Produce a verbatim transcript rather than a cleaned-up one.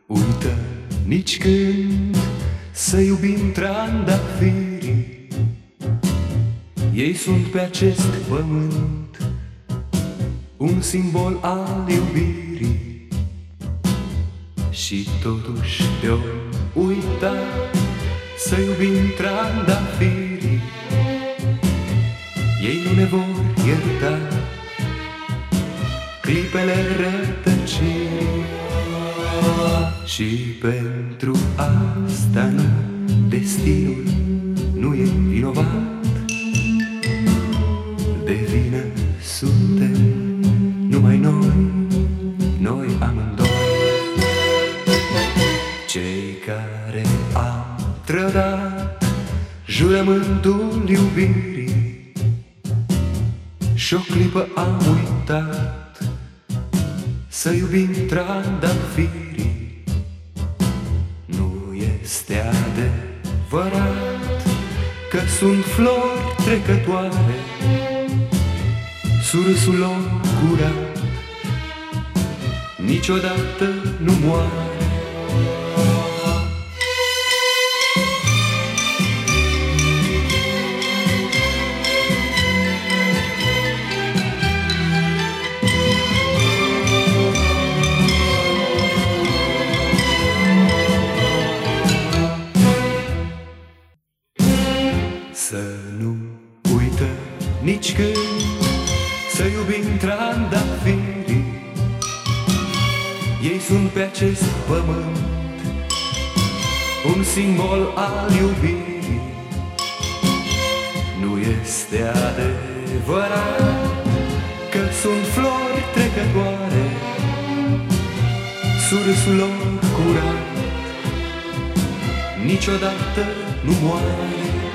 uită nici când să iubim trandafirii. Ei sunt pe acest pământ un simbol al iubirii. Și totuși te-o uita să iubim trandafirii. Ei nu ne vor ierta clipele rătăcirii. Și pentru asta nu, destinul nu e vinovat. De vină suntem numai noi, noi amândoi. Cei care au trădat jurământul iubirii și-o clipă am uitat să iubim trandafirii. Nu este adevărat că sunt flori trecătoare, surâsul lor curat niciodată nu moare. Să nu uită nici când să iubim trandafirii. Ei sunt pe acest pământ un simbol al iubirii. Nu este adevărat că sunt flori trecătoare, surâsul lor curat niciodată nu moare.